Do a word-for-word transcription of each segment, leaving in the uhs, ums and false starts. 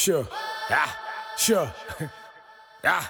Sure. Ah. Sure. Ah.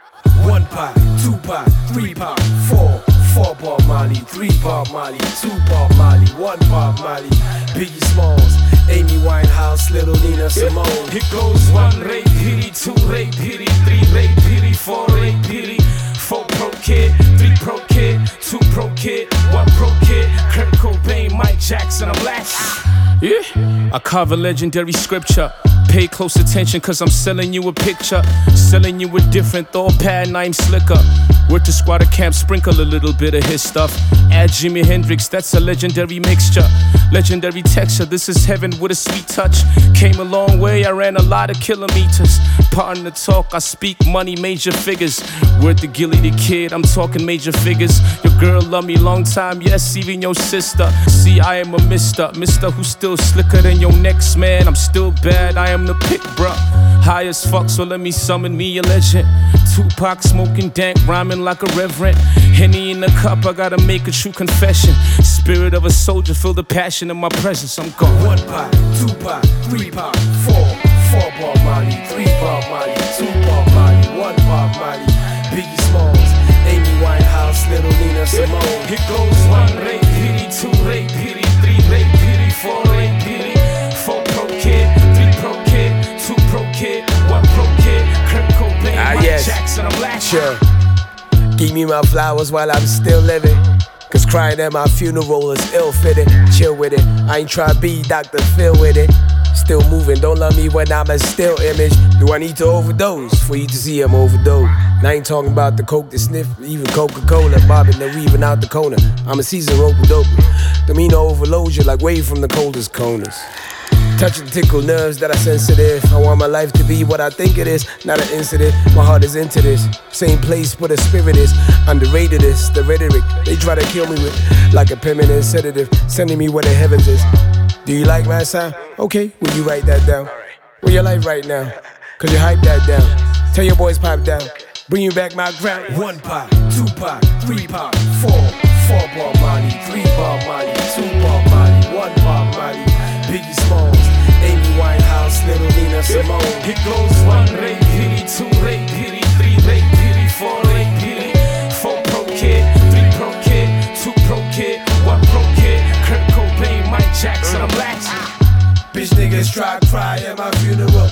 One pot, two pot, three pot, four. Four Bob Marley, three Bob Marley, two Bob Marley, one Bob Marley. Biggie Smalls, Amy Winehouse, Little Nina Simone. It goes one Ray Pity, two Ray Pity, three Ray Pity, four Ray Pity, four Pro Kid, three Pro Kid, two Pro Kid, one Pro Kid. Kurt Cobain, Mike Jackson, I'm last. Yeah, I carve a legendary scripture. Pay close attention cause I'm selling you a picture. Selling you a different thought pattern, I'm slicker. Word to squatter camp, sprinkle a little bit of his stuff. Add Jimi Hendrix, that's a legendary mixture. Legendary texture, this is heaven with a sweet touch. Came a long way, I ran a lot of kilometers. Pardon the talk, I speak money, major figures. Word to Gilly the Kid, I'm talking major figures. Your girl love me long time, yes, even your sister. See, I am a mister, mister who's still slicker than your next man. I'm still bad, I am the pick, bruh. High as fuck, so let me summon me a legend. Tupac smoking dank, rhyming like a reverend. Henny in the cup, I gotta make a true confession. Spirit of a soldier, feel the passion in my presence, I'm gone. One pot, two pot, three pot, four. Four Bob Marley, three Bob Marley, two Bob Marley, one Bob Marley. Biggie Smalls, Amy Winehouse, Little Nina Simone. It goes one Ray Pity, two Ray Pity, three Ray Pity, four Ray Pity, four Pro Kid, three Pro Kid, two Pro Kid, one Pro Kid. Kurt Cobain, ah, Mike yes. Jackson, I'm last. Sure. Give me my flowers while I'm still living. Cause crying at my funeral is ill-fitting. Chill with it, I ain't tryna be Doctor Phil with it. Still moving, don't love me when I'm a still image. Do I need to overdose for you to see I'm overdosed? And I ain't talking about the coke to sniff, even Coca-Cola. Bobbing and weaving out the corner. I'm a seasoned rope-a-dope. Don't mean to overload you like wave from the coldest corners. Touch and tickle nerves that are sensitive. I want my life to be what I think it is, not an incident. My heart is into this. Same place where the spirit is. Underrated is the rhetoric they try to kill me with, like a permanent sedative, sending me where the heavens is. Do you like my sound? Okay, will you write that down? Where your life right now? Cause you hype that down. Tell your boys pipe down. Bring you back my ground. One pot, two pot, three pot, four. Four Bob Marley, three Bob Marley, two Bob Marley, one Bob Marley. Biggie Smalls, Amy Winehouse, Little Nina Simone. It goes one Ray Pity, two Ray Pity, three Ray Pity, four Ray Pity, four Pro Kid, three Pro Kid, two Pro Kid, one Pro Kid. Kurt Cobain, Mike Jackson, I'm last. Bitch niggas try to cry at my funeral.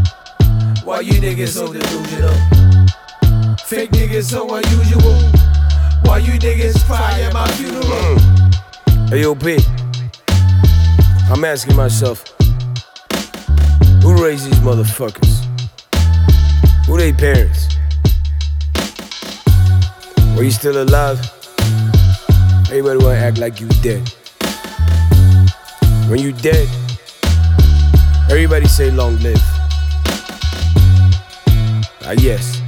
Why you niggas so delusional? Fake niggas so unusual. Why you niggas cry at my funeral? Hey yo, B, I'm asking myself, who raised these motherfuckers? Who they parents? Were you still alive? Everybody wanna act like you dead. When you dead, everybody say long live. Ah yes.